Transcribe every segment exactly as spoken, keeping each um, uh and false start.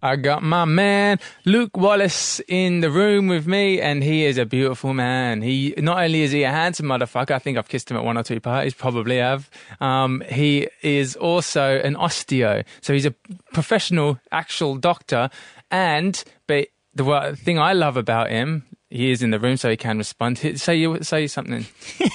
I got my man Luke Wallace in the room with me, and he is a beautiful man. He not only is he a handsome motherfucker, I think I've kissed him at one or two parties, probably have. Um, he is also an osteo, so he's a professional, actual doctor. And but the one thing I love about him, he is in the room, so he can respond. Say you say something.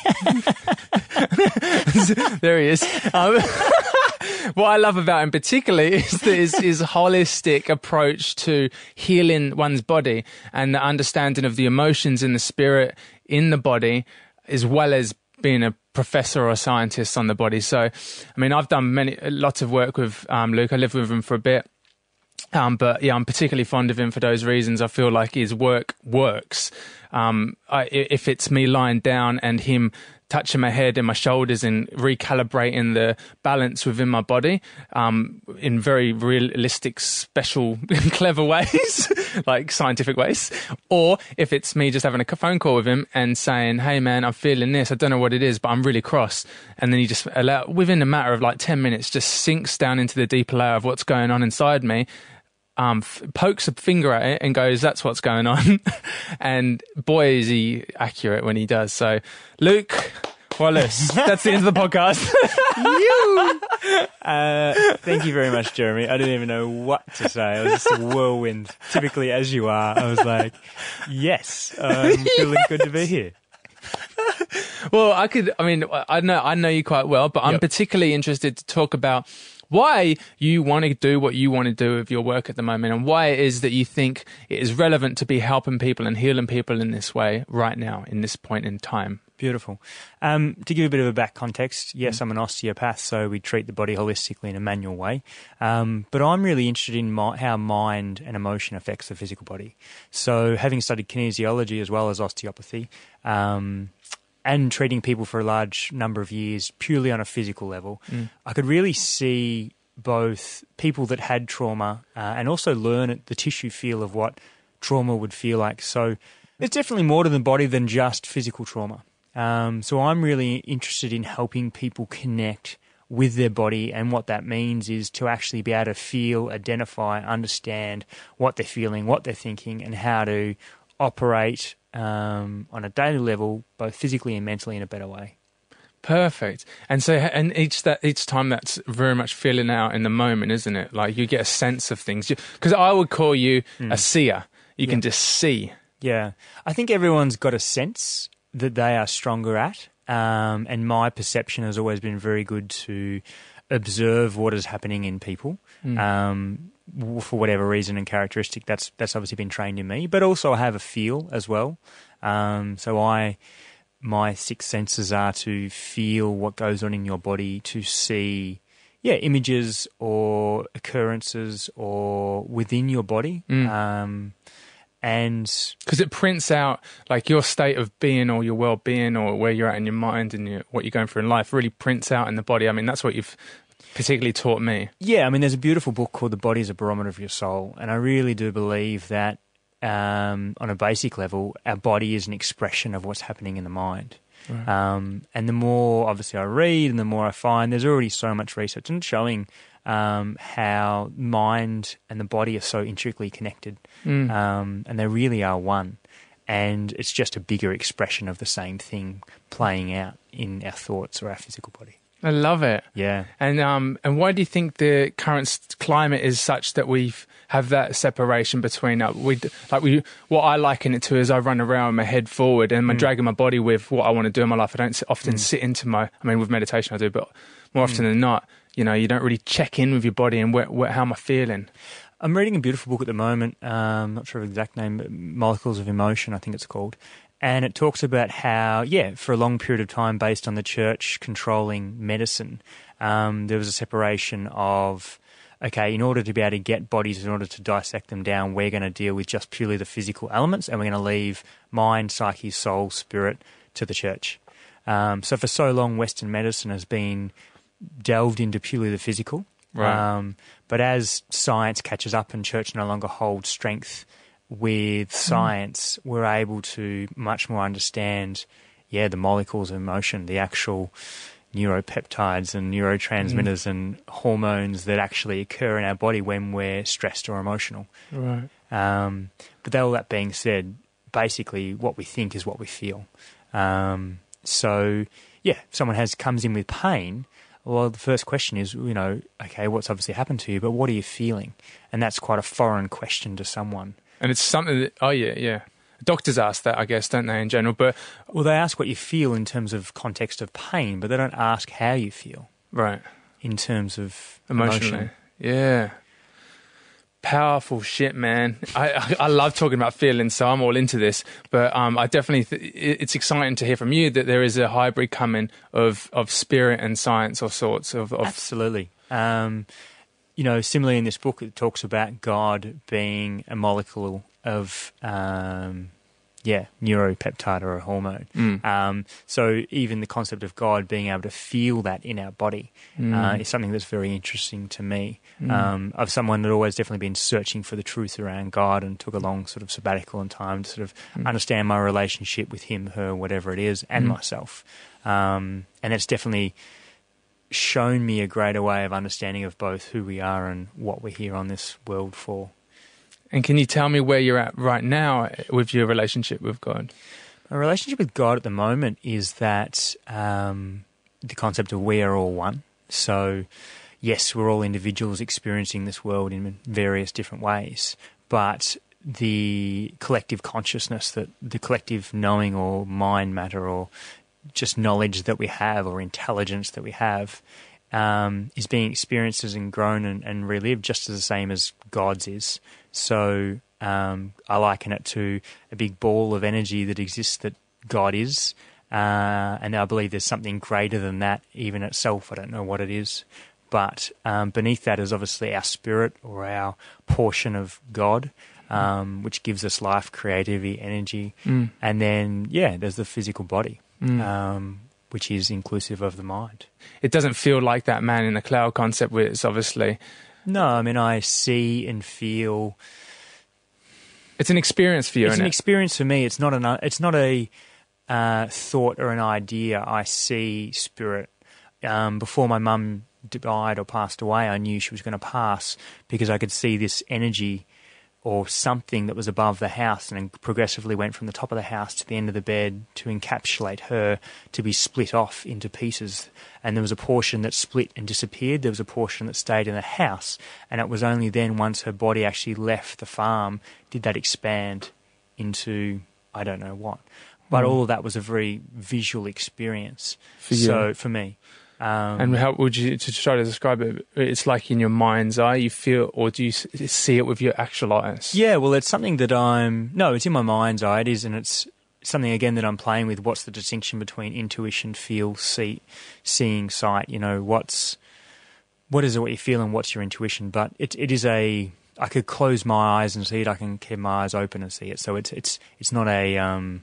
There he is. Um, What I love about him particularly is his, his holistic approach to healing one's body and the understanding of the emotions and the spirit in the body, as well as being a professor or a scientist on the body. So, I mean, I've done many, lots of work with um, Luke. I lived with him for a bit. Um, but yeah, I'm particularly fond of him for those reasons. I feel like his work works. Um, I, if it's me lying down and him touching my head and my shoulders and recalibrating the balance within my body um, in very realistic, special, clever ways, like scientific ways. Or if it's me just having a phone call with him and saying, hey, man, I'm feeling this. I don't know what it is, but I'm really cross. And then he just, allow, within a matter of like ten minutes, just sinks down into the deeper layer of what's going on inside me. Um, f- pokes a finger at it and goes, that's what's going on. And boy, is he accurate when he does. So, Luke Wallace, that's the end of the podcast. you! Uh, thank you very much, Jeremy. I didn't even know what to say. I was just a whirlwind. Typically, as you are, I was like, yes, I'm feeling yes. good to be here. Well, I could, I mean, I know, I know you quite well, but I'm yep. particularly interested to talk about why you want to do what you want to do with your work at the moment, and why it is that you think it is relevant to be helping people and healing people in this way right now, in this point in time. Beautiful. Um, to give a bit of a back context, yes, I'm an osteopath, so we treat the body holistically in a manual way. Um, but I'm really interested in my, how mind and emotion affects the physical body. So having studied kinesiology as well as osteopathy, um, and treating people for a large number of years purely on a physical level, mm. I could really see both people that had trauma uh, and also learn the tissue feel of what trauma would feel like. So there's definitely more to the body than just physical trauma. Um, so I'm really interested in helping people connect with their body, and what that means is to actually be able to feel, identify, understand what they're feeling, what they're thinking, and how to operate um, on a daily level, both physically and mentally, in a better way. Perfect. And so, and each that each time that's very much feeling out in the moment, isn't it? Like you get a sense of things. Because I would call you mm. a seer. You yeah. can just see. Yeah. I think everyone's got a sense that they are stronger at. Um, and my perception has always been very good to observe what is happening in people. Mm. Um, for whatever reason and characteristic, that's that's obviously been trained in me. But also I have a feel as well. Um, so I, my six senses are to feel what goes on in your body, to see, yeah, images or occurrences or within your body. Mm. Um, and because it prints out like your state of being or your well-being or where you're at in your mind and your, what you're going through in life really prints out in the body. I mean, that's what you've particularly taught me. Yeah, I mean, there's a beautiful book called The Body is a Barometer of Your Soul, and I really do believe that um, on a basic level, our body is an expression of what's happening in the mind. Right. Um, and the more, obviously, I read and the more I find, there's already so much research and showing um, how mind and the body are so intricately connected, mm. um, and they really are one. And it's just a bigger expression of the same thing playing out in our thoughts or our physical body. I love it. Yeah. And um, and why do you think the current climate is such that we have that separation between uh, we like we what I liken it to is I run around with my head forward and I'm mm. dragging my body with what I want to do in my life. I don't often mm. sit into my. I mean, with meditation I do, but more often mm. than not, you know, you don't really check in with your body and where, where, how am I feeling. I'm reading a beautiful book at the moment. Um, not sure of the exact name, but Molecules of Emotion, I think it's called. And it talks about how, yeah, for a long period of time, based on the church controlling medicine, um, there was a separation of, okay, in order to be able to get bodies, in order to dissect them down, we're going to deal with just purely the physical elements, and we're going to leave mind, psyche, soul, spirit to the church. Um, so for so long, Western medicine has been delved into purely the physical. Right. Um, but as science catches up and church no longer holds strength with science, mm. we're able to much more understand, yeah, the molecules of emotion, the actual neuropeptides and neurotransmitters mm. and hormones that actually occur in our body when we're stressed or emotional. Right. Um, but all that being said, basically what we think is what we feel. Um, so, yeah, if someone has comes in with pain, well, the first question is, you know, okay, what's obviously happened to you, but what are you feeling? And that's quite a foreign question to someone. And it's something that, oh, yeah, yeah. Doctors ask that, I guess, don't they, in general? But well, they ask what you feel in terms of context of pain, but they don't ask how you feel. Right. In terms of emotionally. Emotion. Yeah. Powerful shit, man. I, I I love talking about feelings, so I'm all into this. But um, I definitely th- it's exciting to hear from you that there is a hybrid coming of of spirit and science or sorts of. of Absolutely. Um, you know, similarly in this book, it talks about God being a molecule of, um, yeah, neuropeptide or a hormone. Mm. Um, so even the concept of God being able to feel that in our body mm. uh, is something that's very interesting to me. Mm. Um, of someone that always definitely been searching for the truth around God and took a long sort of sabbatical and time to sort of mm. understand my relationship with him, her, whatever it is, and mm. myself. Um, and it's definitely shown me a greater way of understanding of both who we are and what we're here on this world for. And can you tell me where you're at right now with your relationship with God? My relationship with God at the moment is that um, the concept of we are all one. So, yes, we're all individuals experiencing this world in various different ways, but the collective consciousness, that the collective knowing or mind matter or just knowledge that we have or intelligence that we have um, is being experienced and grown and, and relived just as the same as God's is. So um, I liken it to a big ball of energy that exists that God is, uh, and I believe there's something greater than that even itself. I don't know what it is, but um, beneath that is obviously our spirit or our portion of God, um, which gives us life, creativity, energy, mm. and then, yeah, there's the physical body. Mm. Um, which is inclusive of the mind. It doesn't feel like that man in the cloud concept where it's obviously... No, I mean, I see and feel... It's an experience for you, It's isn't an it? experience for me. It's not, an, it's not a uh, thought or an idea. I see spirit. Um, before my mum died or passed away, I knew she was going to pass because I could see this energy or something that was above the house and progressively went from the top of the house to the end of the bed to encapsulate her, to be split off into pieces. And there was a portion that split and disappeared. There was a portion that stayed in the house. And it was only then, once her body actually left the farm, did that expand into I don't know what. But mm. all of that was a very visual experience. For you. So for me. Um, and how would you, to try to describe it, it's like in your mind's eye, you feel, or do you see it with your actual eyes? Yeah, well, it's something that I'm, no, it's in my mind's eye, it is, and it's something, again, that I'm playing with. What's the distinction between intuition, feel, see, seeing, sight, you know, what's, what is it, what you feel, and what's your intuition? But it, it is a, I could close my eyes and see it, I can keep my eyes open and see it, so it's, it's, it's not a um,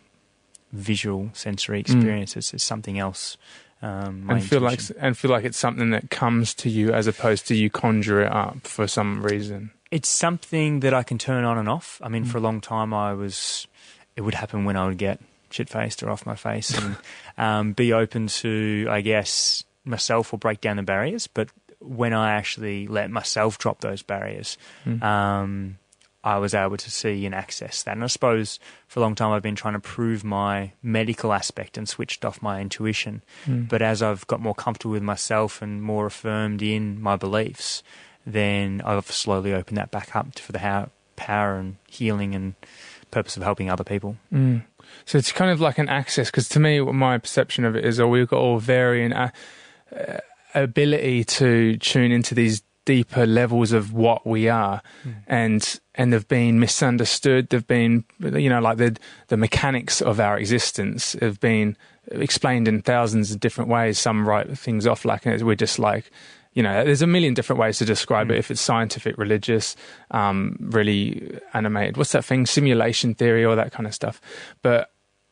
visual sensory experience, mm. it's, it's something else. Um, and feel like and feel like it's something that comes to you as opposed to you conjure it up for some reason. It's something that I can turn on and off. I mean, mm. for a long time, I was. It would happen when I would get shit faced or off my face, and um, be open to, I guess, myself or break down the barriers. But when I actually let myself drop those barriers, mm. um, I was able to see and access that. And I suppose for a long time I've been trying to prove my medical aspect and switched off my intuition. Mm. But as I've got more comfortable with myself and more affirmed in my beliefs, then I've slowly opened that back up for the how, power and healing and purpose of helping other people. Mm. So it's kind of like an access, because to me, my perception of it is, oh, we've got all varying uh, uh, ability to tune into these deeper levels of what we are, mm. and and they've been misunderstood. They've been, you know, like the the mechanics of our existence have been explained in thousands of different ways. Some write things off like we're just like, you know, there's a million different ways to describe mm. it. If it's scientific, religious, um, really animated, what's that thing? Simulation theory, all that kind of stuff. But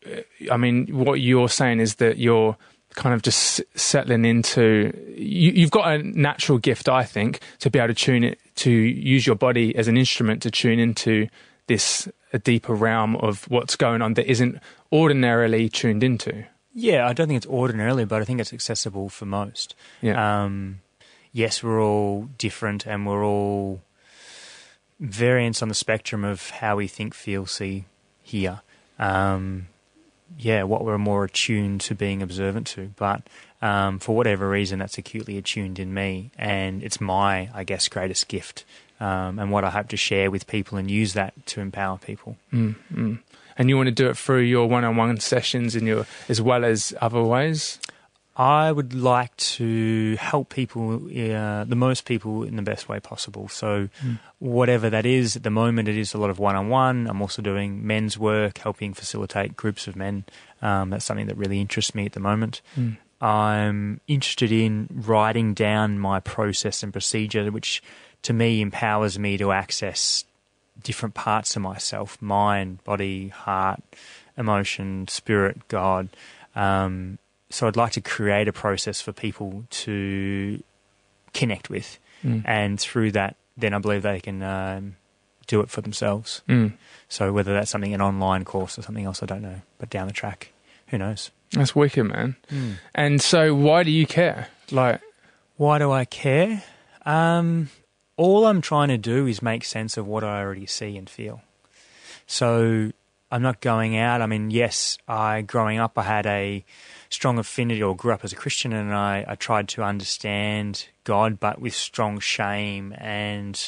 I mean, what you're saying is that you're kind of just settling into, you, you've got a natural gift, I think, to be able to tune it, to use your body as an instrument to tune into this a deeper realm of what's going on that isn't ordinarily tuned into. Yeah, I don't think it's ordinarily, but I think it's accessible for most. Yeah. Um, yes, we're all different and we're all variants on the spectrum of how we think, feel, see, hear. Um, yeah, what we're more attuned to being observant to. But um, for whatever reason, that's acutely attuned in me. And it's my, I guess, greatest gift. Um, and what I hope to share with people and use that to empower people. Mm, mm. And you want to do it through your one-on-one sessions and your, as well as other ways? I would like to help people, uh, the most people, in the best way possible. So Mm. whatever that is, at the moment it is a lot of one-on-one. I'm also doing men's work, helping facilitate groups of men. Um, that's something that really interests me at the moment. Mm. I'm interested in writing down my process and procedure, which to me empowers me to access different parts of myself: mind, body, heart, emotion, spirit, God. Um, so I'd like to create a process for people to connect with. Mm. And through that, then I believe they can um, do it for themselves. Mm. So whether that's something, an online course or something else, I don't know. But down the track, who knows? That's wicked, man. Mm. And so why do you care? Like, Why do I care? Um, all I'm trying to do is make sense of what I already see and feel. So I'm not going out. I mean, yes, I growing up, I had a strong affinity, or grew up as a Christian, and I, I tried to understand God, but with strong shame and,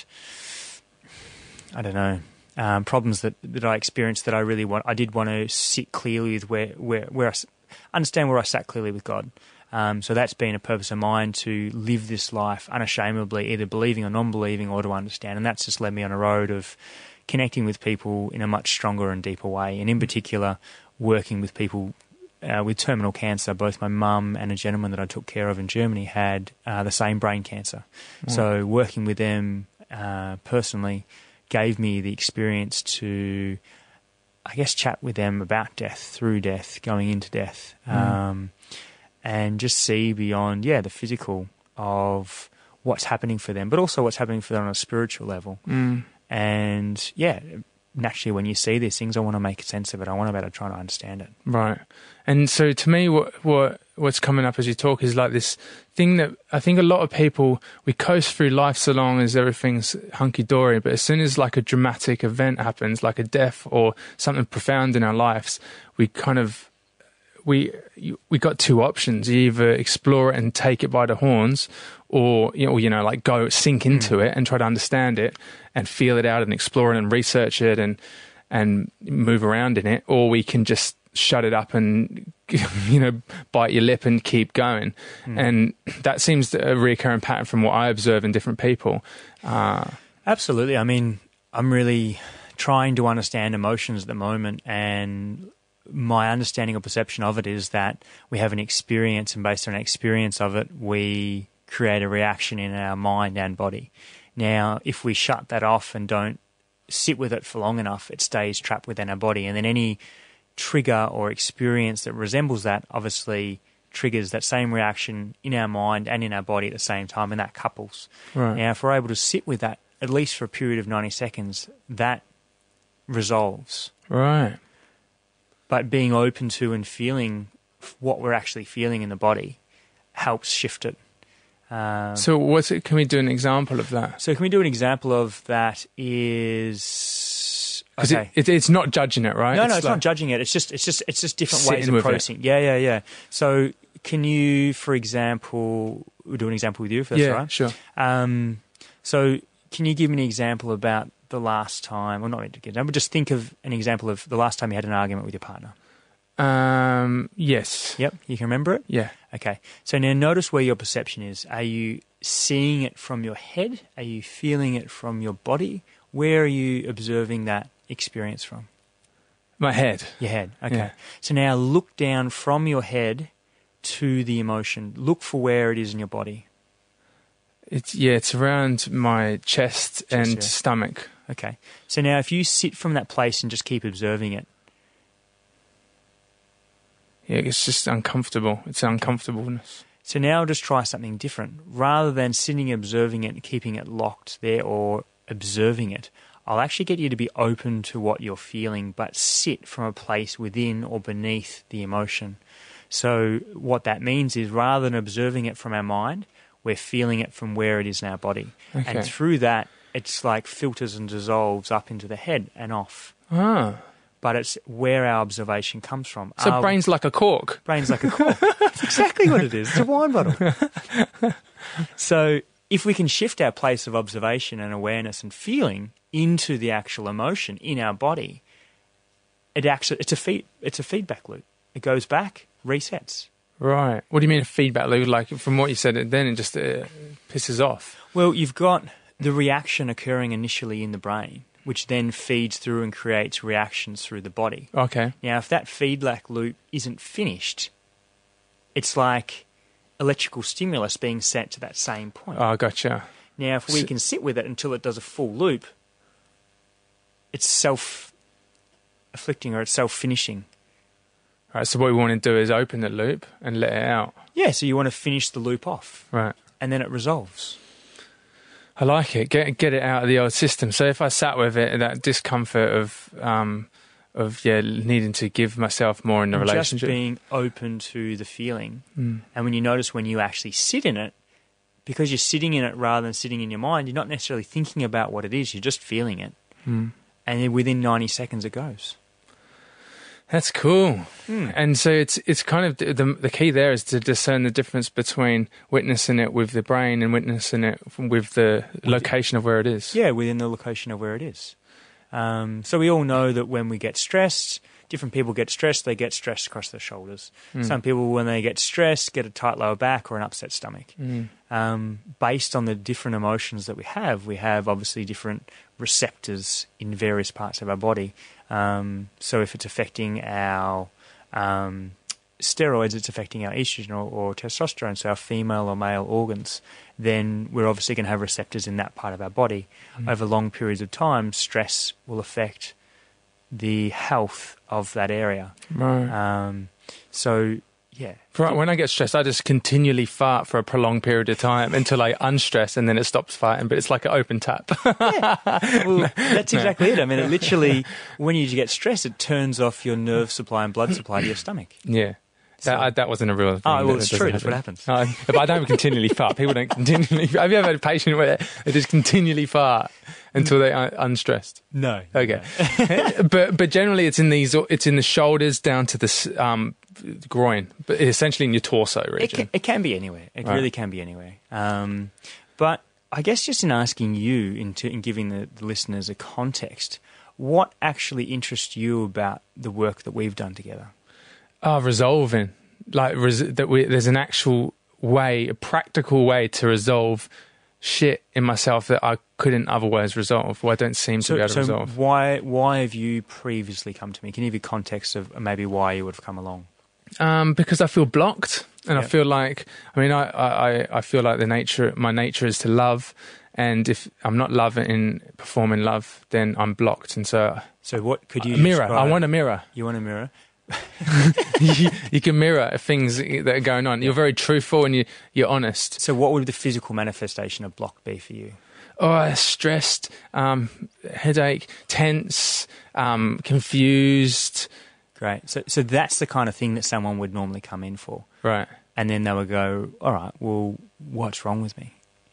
I don't know, um, problems that, that I experienced that I really want. I did want to sit clearly with where, where, where I s- understand where I sat clearly with God. Um, so that's been a purpose of mine, to live this life unashamedly, either believing or non-believing, or to understand. And that's just led me on a road of connecting with people in a much stronger and deeper way. And in particular, working with people uh, with terminal cancer. Both my mum and a gentleman that I took care of in Germany had uh, the same brain cancer. Mm. So working with them uh, personally gave me the experience to, I guess, chat with them about death, through death, going into death. Mm. Um, and just see beyond, yeah, the physical of what's happening for them, but also what's happening for them on a spiritual level. mm. And, yeah, naturally when you see these things, I want to make sense of it. I want to be able to try to understand it. Right. And so to me, what what what's coming up as you talk is like this thing that I think a lot of people, we coast through life so long as everything's hunky-dory, but as soon as like a dramatic event happens, like a death or something profound in our lives, we kind of, we we got two options. You either explore it and take it by the horns, or, you know, you know like go sink into Mm. it and try to understand it and feel it out and explore it and research it and and move around in it, or we can just shut it up and, you know, bite your lip and keep going. Mm. And that seems a recurring pattern from what I observe in different people. Uh, Absolutely. I mean, I'm really trying to understand emotions at the moment, and my understanding or perception of it is that we have an experience, and based on an experience of it, we create a reaction in our mind and body. Now, if we shut that off and don't sit with it for long enough, it stays trapped within our body. And then any trigger or experience that resembles that obviously triggers that same reaction in our mind and in our body at the same time, and that couples. right. Now, if we're able to sit with that, at least for a period of ninety seconds, that resolves. Right. But being open to and feeling what we're actually feeling in the body helps shift it. Um, So what's it? Can we do an example of that? so can we do an example of that is... Because Okay. it, it, it's not judging it, right? no, no, it's like- not judging it. It's just, it's just, it's just different Sitting ways of with it. processing. Yeah, yeah, yeah. So can you, for example, we'll do an example with you, if that's Yeah, all right? sure. Um, so can you give me an example about the last time, or not an example, but just think of an example of the last time you had an argument with your partner. Um, yes. Yep, you can remember it? Yeah. Okay. So now notice where your perception is. Are you seeing it from your head? Are you feeling it from your body? Where are you observing that experience from? My head. Your head. Okay. Yeah. So now look down from your head to the emotion. Look for where it is in your body. It's yeah. It's around my chest, and yeah. stomach. Okay. So now if you sit from that place and just keep observing it, Yeah, it's just uncomfortable. It's uncomfortableness. so now just try something different. Rather than sitting observing it and keeping it locked there or observing it, I'll actually get you to be open to what you're feeling, but sit from a place within or beneath the emotion. So what that means is rather than observing it from our mind, we're feeling it from where it is in our body. Okay. And through that, it's like filters and dissolves up into the head and off. Ah. But it's where our observation comes from. So our brain's like a cork. brain's like a cork. That's exactly what it is. It's a wine bottle. So if we can shift our place of observation and awareness and feeling into the actual emotion in our body, it actually it's a feed, it's a feedback loop. It goes back, resets. Right. What do you mean a feedback loop? Like from what you said, then it just uh, pisses off. Well, you've got the reaction occurring initially in the brain, which then feeds through and creates reactions through the body. Okay. Now, if that feedback loop isn't finished, it's like electrical stimulus being sent to that same point. Oh, gotcha. Now, if we So- can sit with it until it does a full loop, it's self-afflicting or it's self-finishing. Right. So what we want to do is open the loop and let it out. Yeah, so you want to finish the loop off, Right. and then it resolves. I like it. Get get it out of the old system. So if I sat with it, that discomfort of um of yeah needing to give myself more in the And relationship. just being open to the feeling. Mm. And when you notice when you actually sit in it, because you're sitting in it rather than sitting in your mind, you're not necessarily thinking about what it is, you're just feeling it. Mm. And then within ninety seconds it goes. That's cool. Mm. And so it's it's kind of the the key there is to discern the difference between witnessing it with the brain and witnessing it with the location of where it is. Yeah, within the location of where it is. Um, so we all know that when we get stressed, different people get stressed, they get stressed across their shoulders. Mm. Some people, when they get stressed, get a tight lower back or an upset stomach. Mm. Um, based on the different emotions that we have, we have obviously different receptors in various parts of our body. Um, so if it's affecting our um, steroids, it's affecting our estrogen or, or testosterone, so our female or male organs, then we're obviously going to have receptors in that part of our body. Mm. Over long periods of time, stress will affect the health of that area. Right. Um, so, yeah. Right, when I get stressed, I just continually fart for a prolonged period of time until I unstress and then it stops farting, but it's like an open tap. Yeah. Well, that's exactly it. I mean, it literally, when you get stressed, it turns off your nerve supply and blood supply to your stomach. Yeah. That, So- I, that wasn't a real thing. Oh, well, That- it's that true. doesn't That's what happens. Uh, but I don't continually fart. People don't continually... Have you ever had a patient where they just continually fart until they're un- unstressed? No. Okay. but but generally it's in these... It's in the shoulders down to the s- um, groin, but essentially in your torso It region. can, it can be anywhere. It Right. really can be anywhere. Um, but I guess just in asking you, into, in giving the, the listeners a context, what actually interests you about the work that we've done together? Oh, resolving. Like res- that we, there's an actual way, a practical way to resolve shit in myself that I couldn't otherwise resolve, or I don't seem to So, be able to so resolve. why why have you previously come to me? Can you give context of maybe why you would have come along? Um, because I feel blocked, and I Yep. feel like, I mean, I, I, I feel like the nature, my nature is to love, and if I'm not loving, performing love, then I'm blocked, and so So what could you a mirror. I describe- want a mirror. You want a mirror? you, you can mirror things that are going on. You're very truthful and you, you're honest. So what would the physical manifestation of block be for you? Oh, stressed, um, headache, tense, um, confused. Great. So so that's the kind of thing that someone would normally come in for. Right. And then they would go, all right, well, what's wrong with me?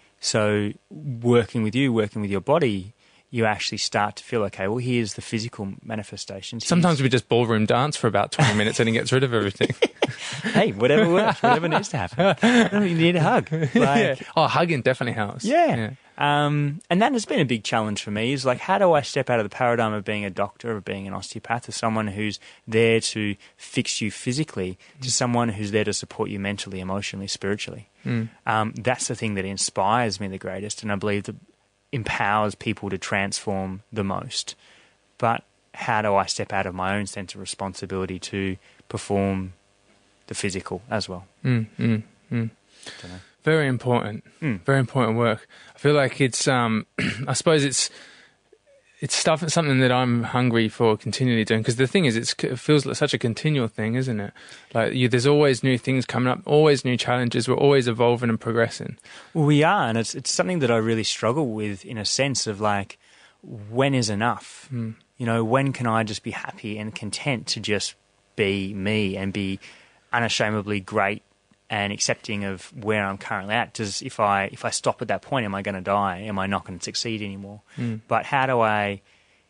So working with you, working with your body, you actually start to feel, okay, well, here's the physical manifestations. Here's- Sometimes we just ballroom dance for about twenty minutes and it gets rid of everything. hey, whatever works, whatever needs to happen. You need a hug. Like, yeah. Oh, hugging definitely helps. Yeah. Um, and that has been a big challenge for me is like, how do I step out of the paradigm of being a doctor, of being an osteopath, of someone who's there to fix you physically, to someone who's there to support you mentally, emotionally, spiritually. Mm. Um, that's the thing that inspires me the greatest, and I believe that empowers people to transform the most. But how do I step out of my own sense of responsibility to perform the physical as well? Mm, mm, mm. Dunno. Very important. Mm. Very important work. I feel like it's, um, I suppose it's, it's stuff, something that I'm hungry for continually doing. Because the thing is, it's, it feels like such a continual thing, isn't it? Like you, there's always new things coming up, always new challenges. We're always evolving and progressing. Well, we are, and it's it's something that I really struggle with in a sense of like, when is enough? Mm. You know, when can I just be happy and content to just be me and be unashamedly great and accepting of where I'm currently at. Does if I if I stop at that point, am I going to die? Am I not going to succeed anymore? Mm. But how do I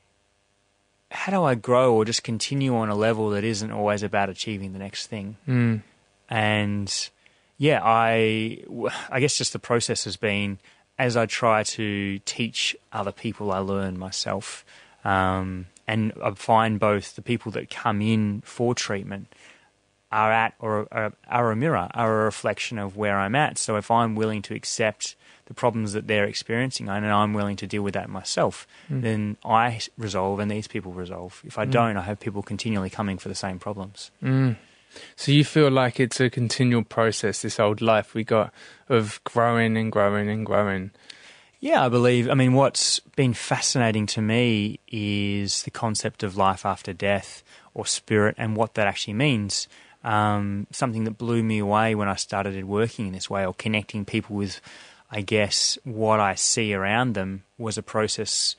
how do I grow or just continue on a level that isn't always about achieving the next thing? Mm. And yeah, I I guess just the process has been, as I try to teach other people, I learn myself. Um, and I find both the people that come in for treatment are at or are, are a mirror, are a reflection of where I'm at. So if I'm willing to accept the problems that they're experiencing and I'm willing to deal with that myself, mm. then I resolve and these people resolve. If I mm. don't, I have people continually coming for the same problems. Mm. So you feel like it's a continual process, this old life we got of growing and growing and growing. Yeah, I believe. I mean, what's been fascinating to me is the concept of life after death or spirit and what that actually means. Um, something that blew me away when I started working in this way or connecting people with, I guess, what I see around them was a process.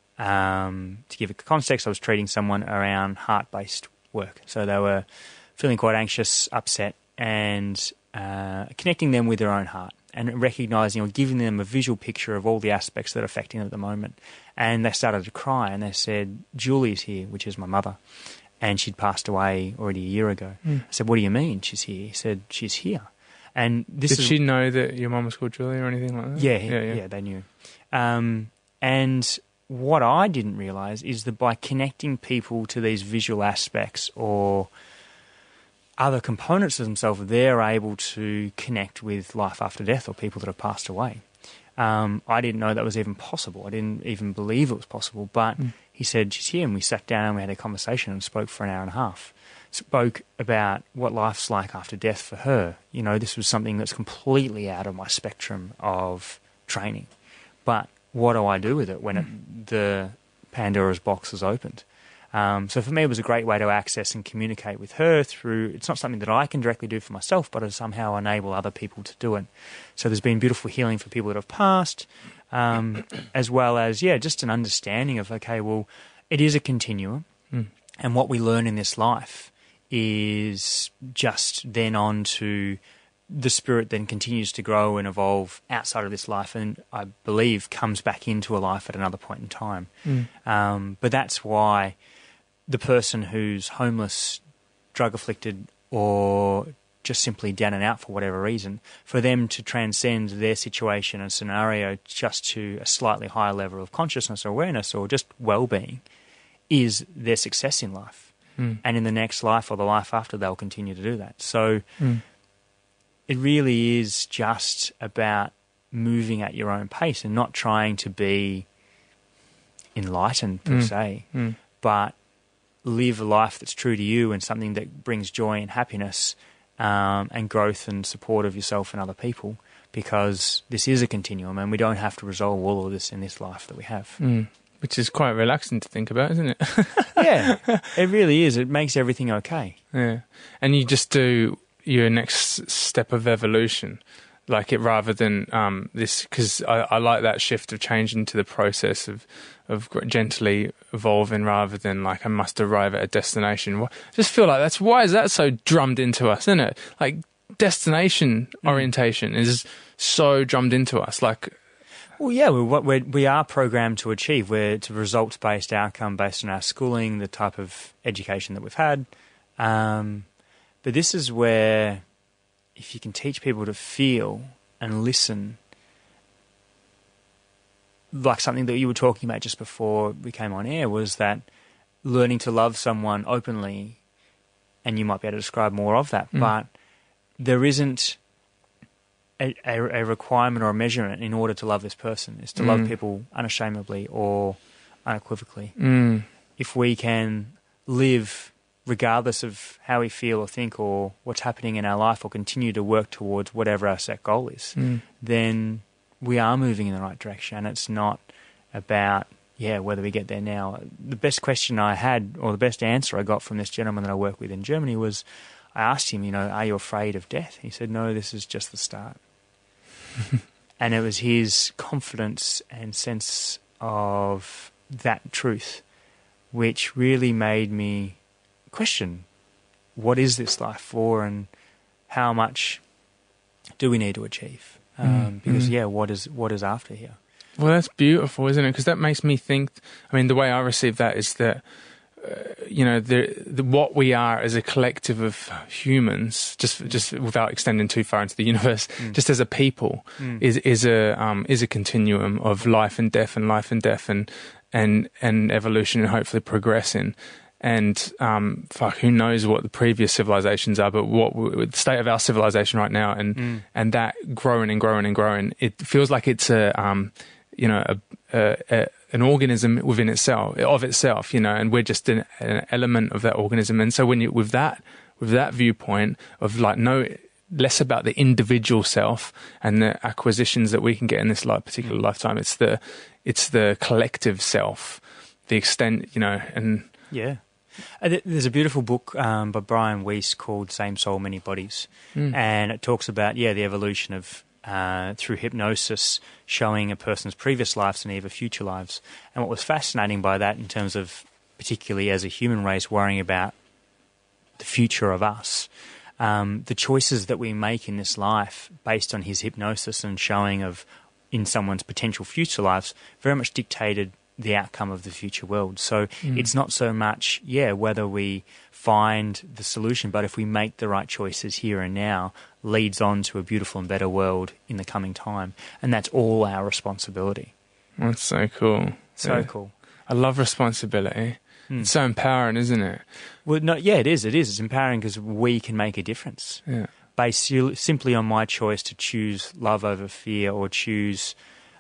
Um, to give it context, I was treating someone around heart-based work. So they were feeling quite anxious, upset, and uh, connecting them with their own heart and recognising or giving them a visual picture of all the aspects that are affecting them at the moment. And they started to cry and they said, Julie's here, which is my mother, and she'd passed away already a year ago. Mm. I said, what do you mean she's here? He said, she's here. And this Did is, she know that your mum was called Julie or anything like that? Yeah, yeah, yeah. yeah they knew. Um, and what I didn't realise is that by connecting people to these visual aspects or other components of themselves, they're able to connect with life after death or people that have passed away. Um, I didn't know that was even possible. I didn't even believe it was possible. But mm. he said, she's here, and we sat down and we had a conversation and spoke for an hour and a half. Spoke about what life's like after death for her. You know, this was something that's completely out of my spectrum of training. But what do I do with it when it, the Pandora's box is opened? Um, so for me, it was a great way to access and communicate with her through, it's not something that I can directly do for myself, but to somehow enable other people to do it. So there's been beautiful healing for people that have passed, um, as well as, yeah, just an understanding of, okay, well, it is a continuum. Mm. And what we learn in this life is just then on to the spirit then continues to grow and evolve outside of this life and I believe comes back into a life at another point in time. Mm. Um, but that's why the person who's homeless, drug-afflicted, or just simply down and out for whatever reason, for them to transcend their situation and scenario just to a slightly higher level of consciousness or awareness or just well-being is their success in life. Mm. And in the next life or the life after, they'll continue to do that. So mm. it really is just about moving at your own pace and not trying to be enlightened per mm. se, mm. but live a life that's true to you and something that brings joy and happiness um, and growth and support of yourself and other people, because this is a continuum and we don't have to resolve all of this in this life that we have. Mm. Which is quite relaxing to think about, isn't it? Yeah, it really is. It makes everything okay. Yeah. And you just do your next step of evolution, like it rather than um, this, because I, I like that shift of change into the process of of gently evolving rather than like I must arrive at a destination. I just feel like that's, why is that so drummed into us, isn't it? Like destination mm. orientation is so drummed into us. Like, well, yeah, we're, what we're, we are programmed to achieve. We're it's a results-based outcome based on our schooling, the type of education that we've had. Um, but this is where if you can teach people to feel and listen, like something that you were talking about just before we came on air, was that learning to love someone openly, and you might be able to describe more of that, mm. but there isn't a, a, a requirement or a measurement in order to love this person, is to mm. love people unashamedly or unequivocally. Mm. If we can live regardless of how we feel or think or what's happening in our life, or continue to work towards whatever our set goal is, mm. then we are moving in the right direction. And it's not about, yeah, whether we get there now. The best question I had, or the best answer I got from this gentleman that I work with in Germany was, I asked him, you know, are you afraid of death? He said, no, this is just the start. And it was his confidence and sense of that truth which really made me question what is this life for, and how much do we need to achieve? Um, Mm, because mm. yeah, what is what is after here? Well, that's beautiful, isn't it? Because that makes me think. I mean, the way I receive that is that, uh, you know, the, the what we are as a collective of humans, just just without extending too far into the universe, Mm. just as a people, Mm. is is a um, is a continuum of life and death and life and death and and and evolution and hopefully progressing. And um, fuck, who knows what the previous civilizations are? But what w- the state of our civilization right now, and Mm. and that growing and growing and growing, it feels like it's a um, you know a, a, a an organism within itself of itself, you know, and we're just an, an element of that organism. And so when you with that with that viewpoint of like no less about the individual self and the acquisitions that we can get in this life, particular lifetime, it's the it's the collective self, the extent, you know, and Yeah. Uh, th- There's a beautiful book um, by Brian Weiss called Same Soul, Many Bodies. Mm. And it talks about, yeah, the evolution of, uh, through hypnosis, showing a person's previous lives and even future lives. And what was fascinating by that in terms of, particularly as a human race, worrying about the future of us, um, the choices that we make in this life based on his hypnosis and showing of in someone's potential future lives very much dictated the outcome of the future world. So Mm. it's not so much, yeah, whether we find the solution, but if we make the right choices here and now, leads on to a beautiful and better world in the coming time. And that's all our responsibility. that's so cool. So Yeah. cool. I love responsibility. Mm. It's so empowering, isn't it? Well, no, yeah, it is. It is. It's empowering because we can make a difference. Yeah. Based simply on my choice to choose love over fear or choose,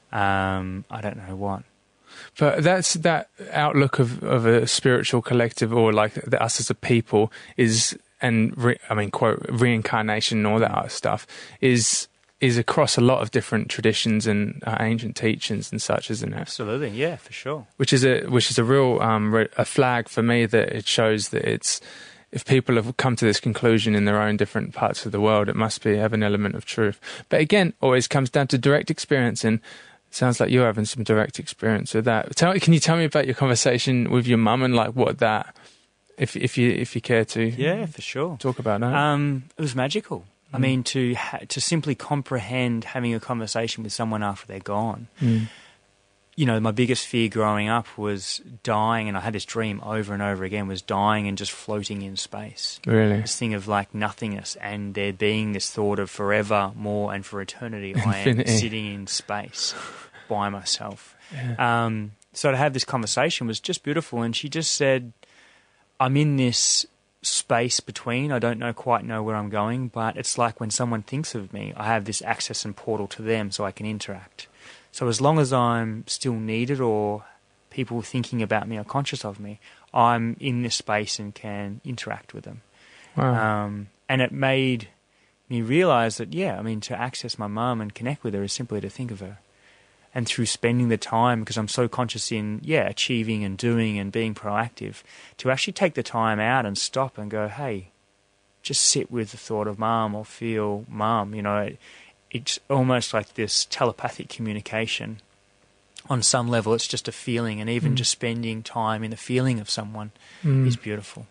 um, I don't know what. But that's that outlook of, of a spiritual collective, or like the, us as a people, is and re, I mean quote reincarnation and all that other stuff is is across a lot of different traditions and uh, ancient teachings and such, isn't it? Absolutely, yeah, for sure. Which is a which is a real um, re, a flag for me that it shows that it's if people have come to this conclusion in their own different parts of the world, it must be have an element of truth. But again, always comes down to direct experience, and sounds like you're having some direct experience with that. Tell, can you tell me about your conversation with your mum and like what that, if if you if you care to, Yeah, for sure. talk about that? Um, it was magical. I Mm. mean, to ha- to simply comprehend having a conversation with someone after they're gone. Mm. You know, my biggest fear growing up was dying, and I had this dream over and over again, was dying and just floating in space. Really? This thing of like nothingness, and there being this thought of forever, more, and for eternity, I am Infinity. sitting in space by myself. Yeah. Um, so to have this conversation was just beautiful, and she just said, I'm in this space between, I don't know quite know where I'm going, but it's like when someone thinks of me, I have this access and portal to them so I can interact. So as long as I'm still needed or people thinking about me are conscious of me, I'm in this space and can interact with them. Wow. Um, and it made me realise that, yeah, I mean, to access my mum and connect with her is simply to think of her. And through spending the time, because I'm so conscious in, yeah, achieving and doing and being proactive, to actually take the time out and stop and go, hey, just sit with the thought of mum or feel mum, you know, it, it's almost like this telepathic communication. On some level, it's just a feeling, and even Mm. just spending time in the feeling of someone Mm. is beautiful.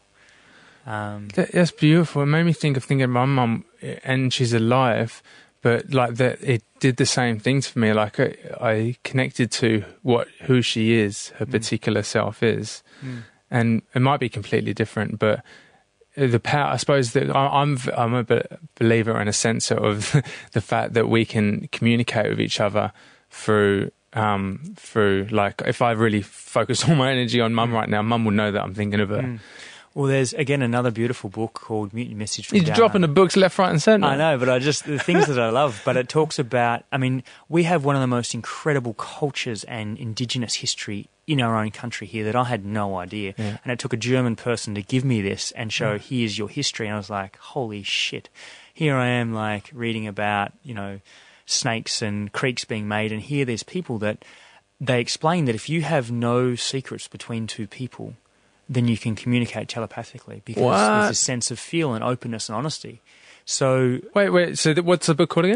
Um, That, that's beautiful. It made me think of thinking of my mum, and she's alive, but like that, it did the same things for me. Like I, I connected to what who she is, her Mm. particular self is, mm, and it might be completely different, but the power. I suppose that I- I'm I'm a be- believer in a sense of the fact that we can communicate with each other through. Um, through like, if I really focus all my energy on mum right now, mum will know that I'm thinking of her. mm. Well, there's again another beautiful book called Mutant Message from He's Down dropping the Under. books left, right, and centre. I know, but I just the things that I love. But it talks about. I mean, we have one of the most incredible cultures and indigenous history in our own country here that I had no idea. Yeah. And it took a German person to give me this and show, here's your history. And I was like, holy shit! Here I am, like reading about you know snakes and creeks being made, and here there's people that they explain that if you have no secrets between two people, then you can communicate telepathically because What? there's a sense of feel and openness and honesty. So Wait, wait. So th- what's the book called again?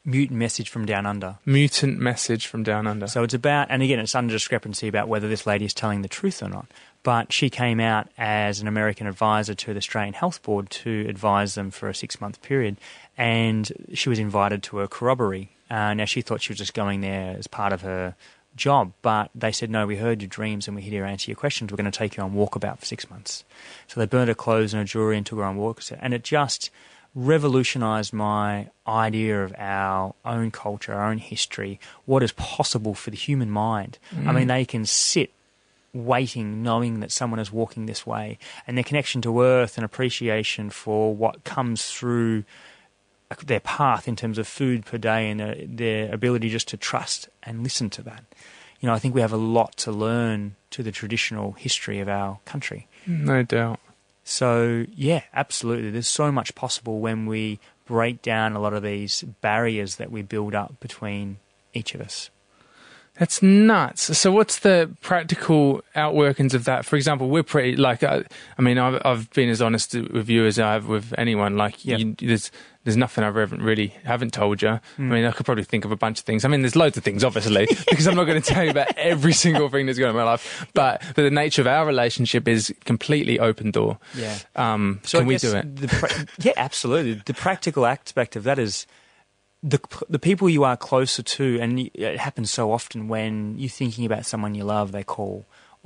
mutant message from down under. Mutant message from down under. So it's about, and again, it's under discrepancy about whether this lady is telling the truth or not. But she came out as an American advisor to the Australian Health Board to advise them for a six-month period, and she was invited to a corroboree. Uh, now, she thought she was just going there as part of her job, but they said, no, we heard your dreams and we here to answer your questions. We're going to take you on walkabout for six months. So they burned her clothes in a jury and took her on walks, and it just revolutionised my idea of our own culture, our own history, what is possible for the human mind. Mm. I mean, they can sit waiting, knowing that someone is walking this way, and their connection to earth and appreciation for what comes through their path in terms of food per day, and uh, their ability just to trust and listen to that. You know, I think we have a lot to learn to the traditional history of our country. No doubt. So, yeah, absolutely. There's so much possible when we break down a lot of these barriers that we build up between each of us. That's nuts. So what's the practical outworkings of that? For example, we're pretty, like, I, I mean, I've, I've been as honest with you as I have with anyone. Like, yep. you, there's there's nothing I haven't really haven't told you. Mm. I mean, I could probably think of a bunch of things. I mean, there's loads of things, obviously, because I'm not going to tell you about every single thing that's going on in my life. But, but the nature of our relationship is completely open door. Yeah. Um, so can I we guess do it? The pra- yeah, absolutely. The practical aspect of that is the the people you are closer to, and it happens so often when you're thinking about someone you love, they call,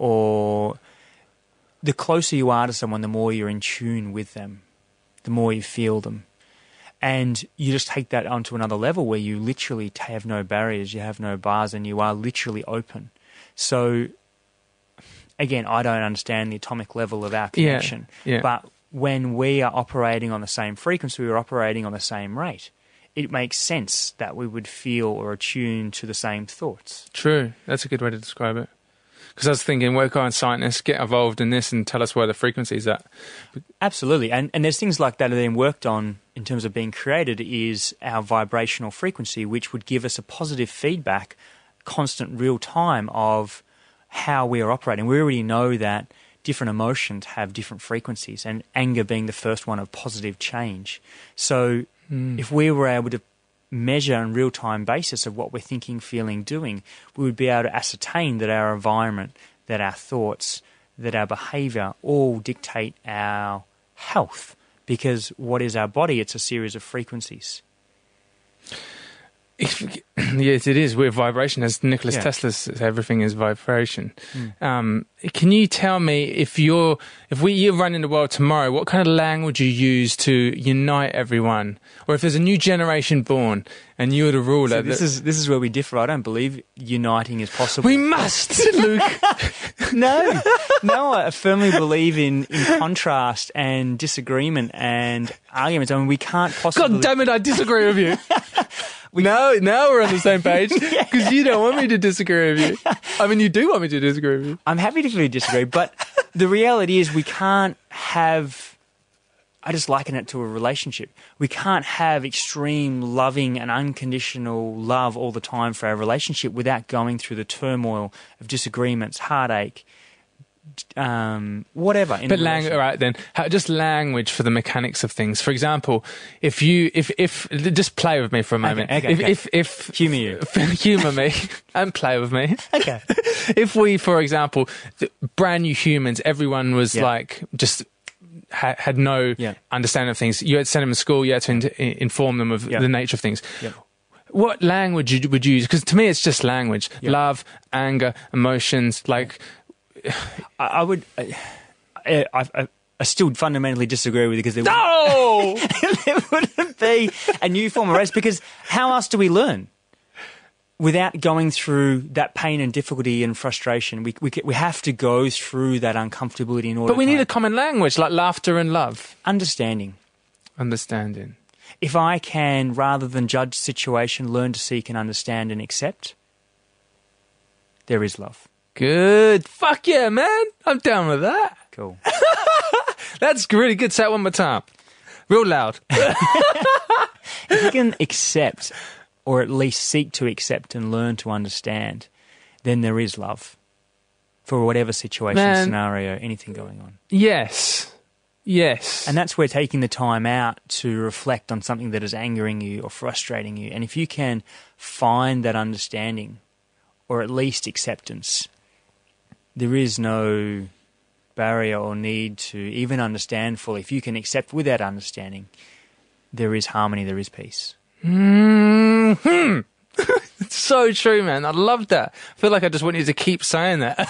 or the closer you are to someone, the more you're in tune with them, the more you feel them. And you just take that onto another level where you literally have no barriers, you have no bars, and you are literally open. So, again, I don't understand the atomic level of our connection, yeah, yeah. but when we are operating on the same frequency, we're operating on the same rate, it makes sense that we would feel or attune to the same thoughts. True. That's a good way to describe it. Because I was thinking, work on scientists, get involved in this and tell us where the frequency is at. Absolutely. And and there's things like that that are being worked on in terms of being created is our vibrational frequency, which would give us a positive feedback, constant real time of how we are operating. We already know that different emotions have different frequencies, and anger being the first one of positive change. So mm. if we were able to measure on real-time basis of what we're thinking, feeling, doing, we would be able to ascertain that our environment, that our thoughts, that our behaviour all dictate our health. Because what is our body? It's a series of frequencies. If, yes, it is. We're vibration. As Nikola Yeah. Tesla says, everything is vibration. Mm. Um, can you tell me if you're, if we you run in the world tomorrow, what kind of language you use to unite everyone, or if there's a new generation born and you're the ruler? So this that, is this is where we differ. I don't believe uniting is possible. we must, Luke. No, no. I firmly believe in, in contrast and disagreement and arguments. I mean, we can't possibly. God damn it! I disagree with you. We, now, now we're on the same page because you don't want me to disagree with you. I mean, you do want me to disagree with you. I'm happy to disagree, but the reality is we can't have, I just liken it to a relationship. We can't have extreme loving and unconditional love all the time for our relationship without going through the turmoil of disagreements, heartache, um, whatever. In but a language, all right then. How, just language for the mechanics of things. For example, if you, if, if, just play with me for a moment. Okay, okay, if, okay. if, if, Humour you. Humour me and play with me. Okay. If we, for example, the brand new humans, everyone was Yeah. like just ha- had no Yeah. understanding of things. You had to send them to school. You had to in- inform them of Yeah. the nature of things. Yeah. What language you- would you use? Because to me, it's just language. Yeah. Love, anger, emotions, like. I, I would. I, I, I, I still fundamentally disagree with you because there, No! wouldn't, there wouldn't be a new form of race. Because how else do we learn without going through that pain and difficulty and frustration? We we we have to go through that uncomfortability in order. But we to need a common language like laughter and love. understanding. Understanding. If I can, rather than judge situation, learn to seek and understand and accept, there is love. Good. Fuck yeah, man. I'm down with that. Cool. That's really good. Say it one more time. Real loud. If you can accept, or at least seek to accept and learn to understand, then there is love for whatever situation, Man. scenario, anything going on. Yes. Yes. And that's where taking the time out to reflect on something that is angering you or frustrating you. And if you can find that understanding, or at least acceptance, there is no barrier or need to even understand fully. If you can accept without understanding, there is harmony, there is peace. Mm-hmm. It's so true, man. I love that. I feel like I just want you to keep saying that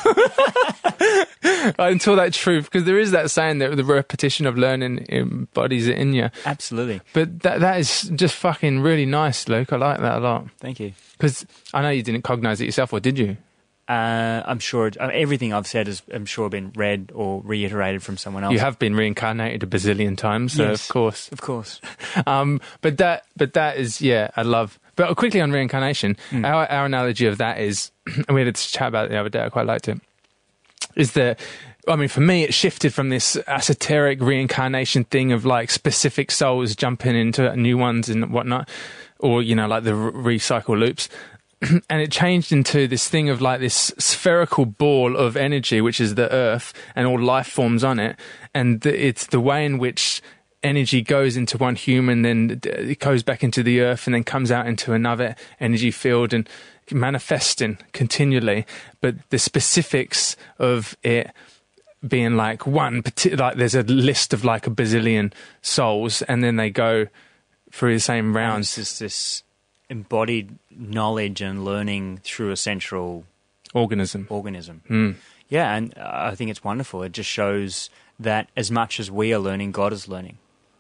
until that truth, because there is that saying that the repetition of learning embodies it in you. Absolutely. But that that is just fucking really nice, Luke. I like that a lot. Thank you. Because I know you didn't cognize it yourself, or did you? Uh, I'm sure it, uh, everything I've said has, I'm sure, been read or reiterated from someone else. You have been reincarnated a bazillion times, so Yes, of course, of course. um, but that, but that is, yeah, I love. But quickly on reincarnation, mm. our our analogy of that is, and we had this chat about it the other day. I quite liked it. Is that, I mean, for me, it shifted from this esoteric reincarnation thing of like specific souls jumping into new ones and whatnot, or you know, like the re- recycle loops. And it changed into this thing of like this spherical ball of energy, which is the earth and all life forms on it. And it's the way in which energy goes into one human, then it goes back into the earth and then comes out into another energy field and manifesting continually. But the specifics of it being like one, like there's a list of like a bazillion souls, and then they go through the same rounds. It's just this embodied knowledge and learning through a central organism. Organism. Mm. Yeah, and uh, I think it's wonderful. It just shows that as much as we are learning, God is learning.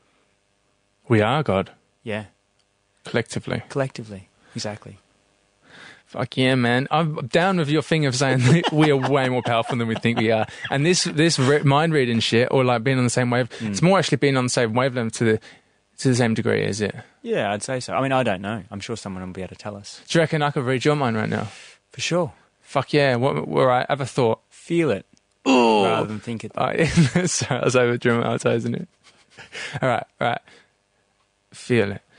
We are God. Yeah. Collectively. Collectively. Exactly. Fuck yeah, man. I'm down with your thing of saying that we are way more powerful than we think we are. And this this re- mind reading shit, or like being on the same wave, mm. it's more actually being on the same wavelength to the to the same degree, is it? Yeah, I'd say so. I mean, I don't know. I'm sure someone will be able to tell us. Do you reckon I could read your mind right now? For sure. Fuck yeah. What, all right, have a thought. Feel it. Ooh. Rather than think it. Oh, sorry, I was over dramatizing it. All right, all right. Feel it.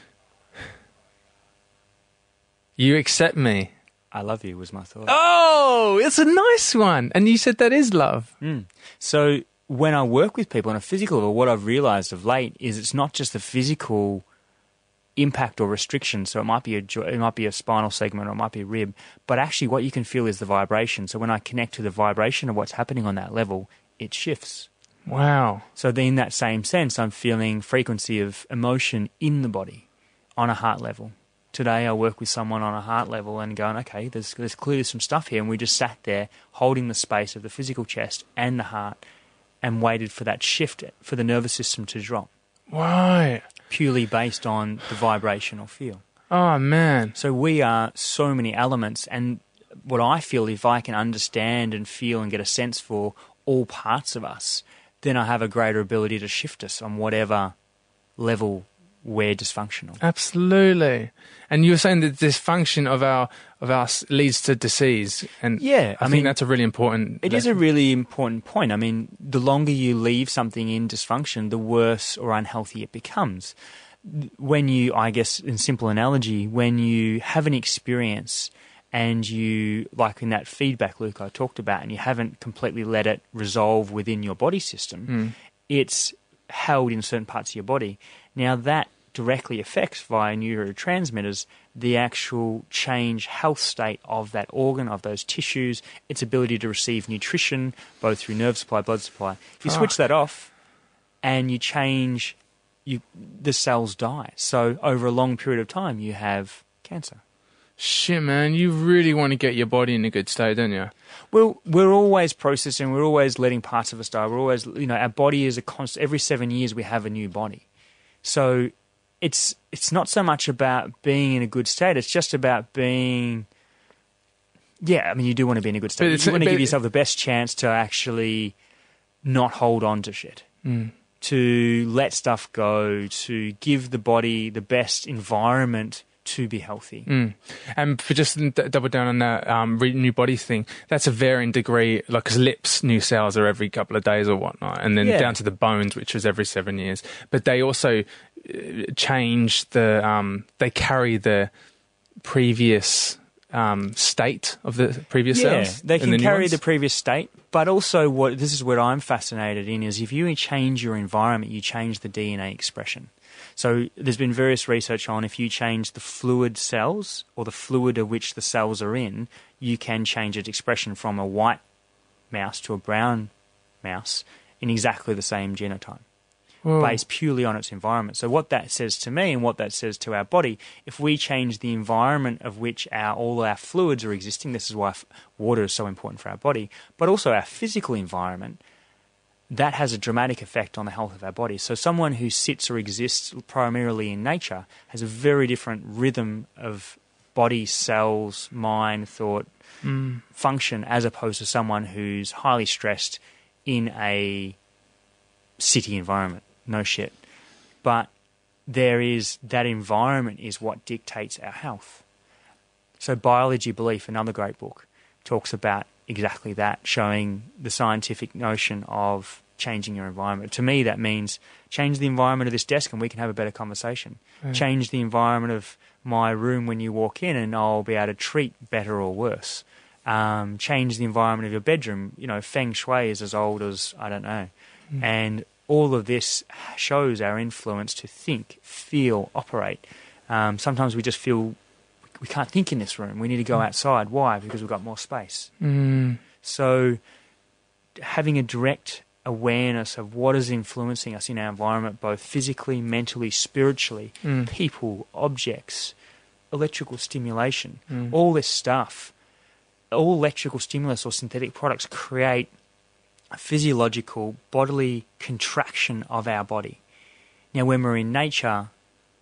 You accept me. I love you was my thought. Oh, it's a nice one. And you said that is love. Mm. So when I work with people on a physical level, what I've realized of late is it's not just the physical impact or restriction. So it might be a jo- it might be a spinal segment or it might be a rib, but actually what you can feel is the vibration. So when I connect to the vibration of what's happening on that level, it shifts. Wow. So then in that same sense, I'm feeling frequency of emotion in the body on a heart level. Today I work with someone on a heart level and going, okay, there's, there's clearly some stuff here. And we just sat there holding the space of the physical chest and the heart and waited for that shift for the nervous system to drop. Right. Purely based on the vibration or feel. Oh, man. So we are so many elements. And what I feel, if I can understand and feel and get a sense for all parts of us, then I have a greater ability to shift us on whatever level we're dysfunctional. Absolutely. And you were saying that dysfunction of our of us leads to disease, and yeah, I, I think mean, that's a really important. It lesson. is a really important point. I mean, the longer you leave something in dysfunction, the worse or unhealthy it becomes. When you, I guess, in simple analogy, when you have an experience and you, like in that feedback loop I talked about, and you haven't completely let it resolve within your body system, mm. it's held in certain parts of your body. Now that directly affects via neurotransmitters the actual change health state of that organ, of those tissues, its ability to receive nutrition, both through nerve supply, blood supply. If you Fuck. switch that off and you change, you the cells die. So over a long period of time you have cancer. Shit, man, you really want to get your body in a good state, don't you? Well, we're always processing, we're always letting parts of us die. We're always, you know, our body is a constant, every seven years we have a new body. So it's it's not so much about being in a good state, it's just about being, yeah, I mean, you do want to be in a good state. But you want to but give yourself the best chance to actually not hold on to shit, mm. to let stuff go, to give the body the best environment to be healthy. Mm. And for just d- double down on that um, re- new body thing, that's a varying degree, like, because lips, new cells are every couple of days or whatnot, and then yeah. down to the bones, which was every seven years. But they also uh, change the, um, they carry the previous um, state of the previous yeah, cells. they can the carry ones. the previous state, But also, what this is what I'm fascinated in is if you change your environment, you change the D N A expression. So there's been various research on if you change the fluid cells or the fluid of which the cells are in, you can change its expression from a white mouse to a brown mouse in exactly the same genotype. Whoa. Based purely on its environment. So what that says to me and what that says to our body, if we change the environment of which our all our fluids are existing, this is why water is so important for our body, but also our physical environment, that has a dramatic effect on the health of our body. So someone who sits or exists primarily in nature has a very different rhythm of body, cells, mind, thought, mm. function, as opposed to someone who's highly stressed in a city environment. No shit. But there is, that environment is what dictates our health. So Biology Belief, another great book, talks about exactly that, showing the scientific notion of changing your environment. To me, that means change the environment of this desk and we can have a better conversation. Mm. Change the environment of my room when you walk in and I'll be able to treat better or worse. Um, change the environment of your bedroom. You know, Feng Shui is as old as, I don't know. Mm. And all of this shows our influence to think, feel, operate. Um, sometimes we just feel we can't think in this room. We need to go outside. Why? Because we've got more space. Mm. So having a direct awareness of what is influencing us in our environment, both physically, mentally, spiritually, mm. people, objects, electrical stimulation, mm. all this stuff, all electrical stimulus or synthetic products create a physiological bodily contraction of our body. Now, when we're in nature,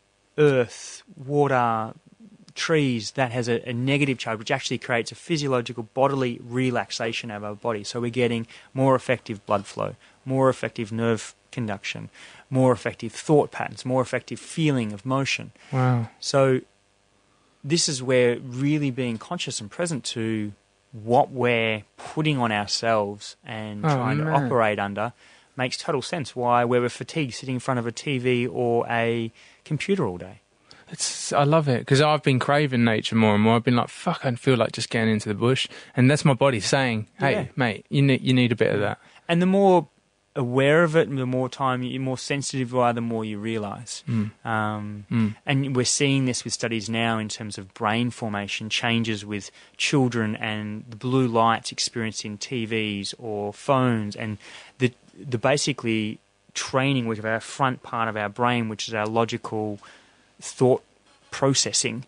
earth, water, trees, that has a, a negative charge, which actually creates a physiological bodily relaxation of our body. So we're getting more effective blood flow, more effective nerve conduction, more effective thought patterns, more effective feeling of motion. Wow. So this is where really being conscious and present to what we're putting on ourselves and oh, trying man. to operate under makes total sense. Why we're fatigued sitting in front of a T V or a computer all day. It's, I love it because I've been craving nature more and more. I've been like, fuck, I feel like just getting into the bush. And that's my body saying, hey, yeah. mate, you need, you need a bit of that. And the more aware of it, the more time, you're more sensitive you are, the more you realise. Mm. Um, mm. And we're seeing this with studies now in terms of brain formation, changes with children and the blue lights experienced in T Vs or phones, and the the basically training of our front part of our brain, which is our logical thought processing,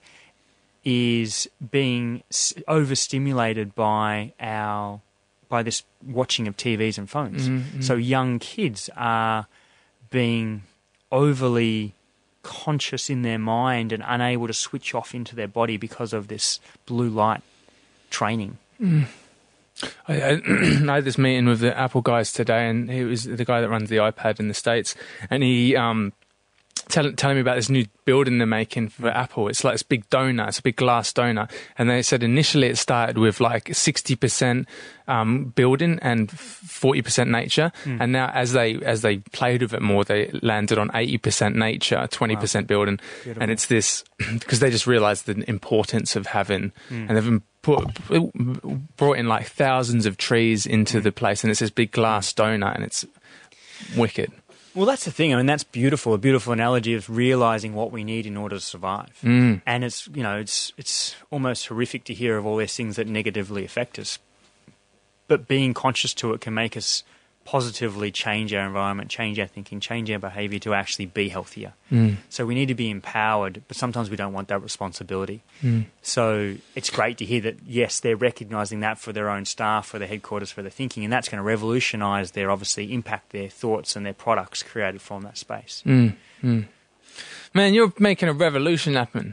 is being overstimulated by our by this watching of T Vs and phones. Mm-hmm. So young kids are being overly conscious in their mind and unable to switch off into their body because of this blue light training. Mm. I, I, I had this meeting with the Apple guys today, and he was the guy that runs the iPad in the States, and he um, tell, telling me about this new building they're making for Apple. It's like this big donut, it's a big glass donut, and they said initially it started with like sixty percent um, building and forty percent nature, mm. and now as they as they played with it more, they landed on eighty percent nature, twenty percent wow. building. Beautiful. And it's this because they just realised the importance of having, mm. and they've been put, brought in like thousands of trees into mm. the place, and it's this big glass donut, and it's wicked. Well, that's the thing. I mean, that's beautiful. A beautiful analogy of realising what we need in order to survive. Mm. And it's, you know, it's it's almost horrific to hear of all these things that negatively affect us. But being conscious to it can make us positively change our environment, change our thinking, change our behaviour to actually be healthier. Mm. So we need to be empowered, but sometimes we don't want that responsibility. Mm. So it's great to hear that, yes, they're recognising that for their own staff, for their headquarters, for their thinking, and that's going to revolutionise their, obviously, impact their thoughts and their products created from that space. Mm. Mm. Man, you're making a revolution happen.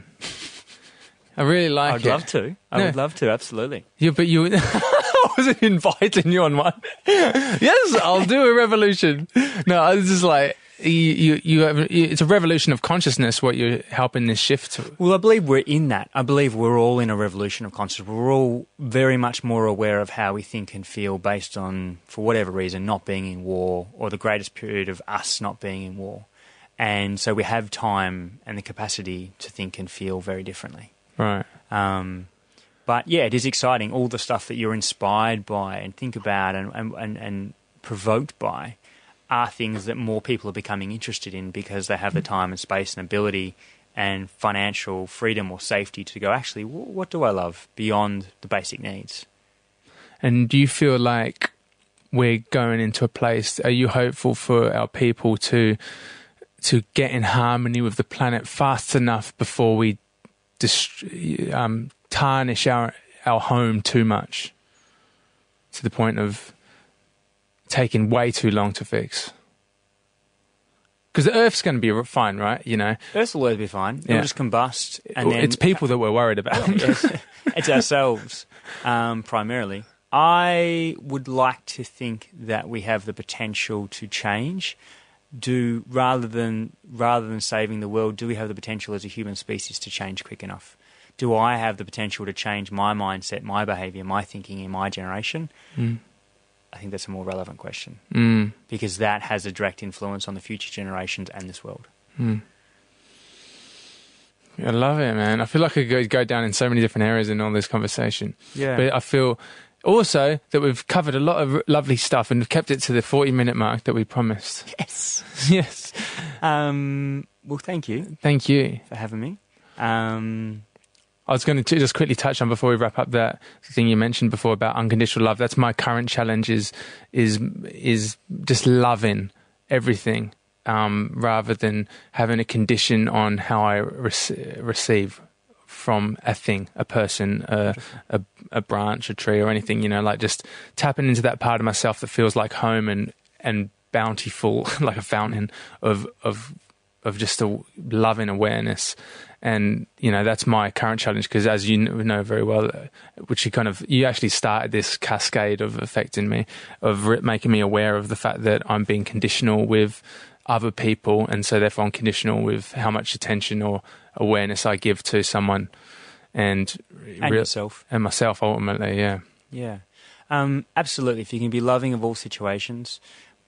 I really like I'd it. I'd love to. I no. would love to, absolutely. Yeah, but you... I wasn't inviting you on one. Yes, I'll do a revolution. No, I was just like, you, you, you have, it's a revolution of consciousness, what you're helping this shift to. Well, I believe we're in that. I believe we're all in a revolution of consciousness. We're all very much more aware of how we think and feel based on, for whatever reason, not being in war, or the greatest period of us not being in war. And so we have time and the capacity to think and feel very differently. Right. Um, But yeah, it is exciting. All the stuff that you're inspired by and think about and, and, and, and provoked by are things that more people are becoming interested in because they have the time and space and ability and financial freedom or safety to go, actually, what do I love beyond the basic needs? And do you feel like we're going into a place, are you hopeful for our people to to get in harmony with the planet fast enough before we dist- um, tarnish our, our home too much to the point of taking way too long to fix? Because the Earth's going to be fine, right? You know, Earth will always be fine. It'll Yeah. just combust. And then it's people that we're worried about. it's, it's ourselves, um, primarily. I would like to think that we have the potential to change. Do rather than rather than saving the world, do we have the potential as a human species to change quick enough? Do I have the potential to change my mindset, my behaviour, my thinking in my generation? Mm. I think that's a more relevant question Mm. because that has a direct influence on the future generations and this world. Mm. I love it, man. I feel like I could go, go down in so many different areas in all this conversation. Yeah. But I feel also that we've covered a lot of r- lovely stuff and we've kept it to the forty minute mark that we promised. Yes. Yes. Um, well, thank you Thank you. for having me. Um, I was going to just quickly touch on before we wrap up that thing you mentioned before about unconditional love. That's my current challenge is is is just loving everything um, rather than having a condition on how I rec- receive from a thing, a person, a, a a branch, a tree, or anything. You know, like just tapping into that part of myself that feels like home and and bountiful, like a fountain of of of just a loving awareness. And, you know, that's my current challenge because as you know very well, which you kind of, you actually started this cascade of affecting me, of re- making me aware of the fact that I'm being conditional with other people. And so therefore I'm conditional with how much attention or awareness I give to someone and, and re- yourself. and myself ultimately. Yeah. Yeah, um, absolutely. If you can be loving of all situations,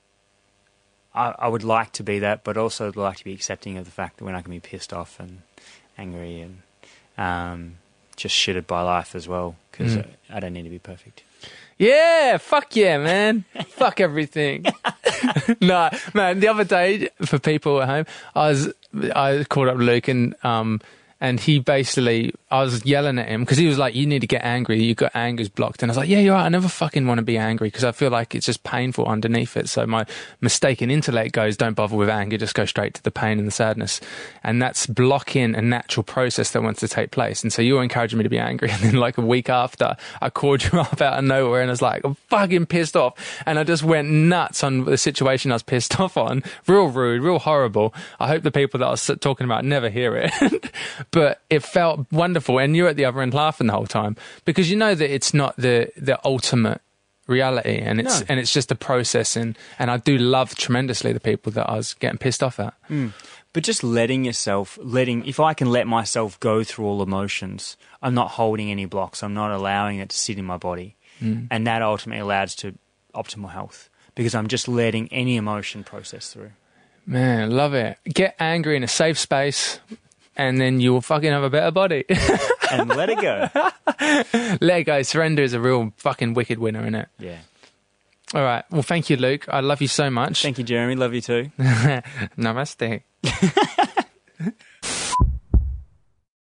I, I would like to be that, but also would like to be accepting of the fact that when I can be pissed off and angry and um, just shitted by life as well, because Mm. I, I don't need to be perfect. Yeah, fuck yeah, man. Fuck everything. No, man, the other day, for people at home, I was I called up Luke and um and he basically, I was yelling at him because he was like, you need to get angry. You got anger's blocked. And I was like, yeah, you're right. I never fucking want to be angry because I feel like it's just painful underneath it. So my mistaken intellect goes, don't bother with anger. Just go straight to the pain and the sadness. And that's blocking a natural process that wants to take place. And so you were encouraging me to be angry. And then like a week after, I called you up out of nowhere and I was like, I'm fucking pissed off. And I just went nuts on the situation I was pissed off on. Real rude, real horrible. I hope the people that I was talking about never hear it. But it felt wonderful, and you're at the other end laughing the whole time because you know that it's not the the ultimate reality, and it's No. and it's just a process. And, and I do love tremendously the people that I was getting pissed off at. Mm. But just letting yourself, letting, if I can let myself go through all emotions, I'm not holding any blocks. I'm not allowing it to sit in my body, Mm. and that ultimately allows to optimal health because I'm just letting any emotion process through. Man, love it. Get angry in a safe space. And then you'll fucking have a better body. And let it go. Let it go. Surrender is a real fucking wicked winner, isn't it? Yeah. All right. Well, thank you, Luke. I love you so much. Thank you, Jeremy. Love you too. Namaste.